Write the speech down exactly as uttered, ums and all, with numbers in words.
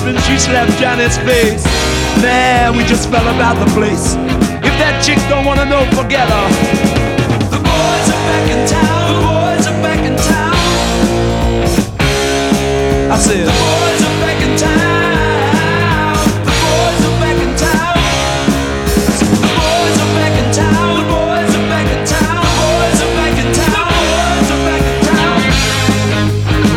when she slapped Johnny's face. Man, we just fell about the place. If that chick don't wanna know, forget her. The boys are back in town. The boys are back in town. I said.